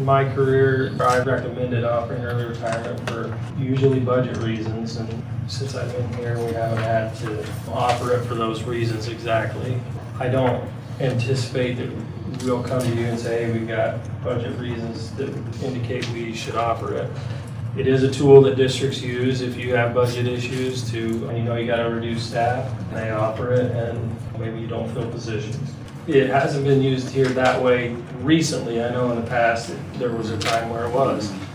In my career, I've recommended offering early retirement for usually budget reasons, and since I've been here, we haven't had to offer it for those reasons exactly. I don't anticipate that we'll come to you and say, hey, we've got budget reasons that indicate we should offer it. It is a tool that districts use if you have budget issues and you know you got to reduce staff, and they offer it, and maybe you don't fill positions. It hasn't been used here that way recently. I know in the past there was a time where it was.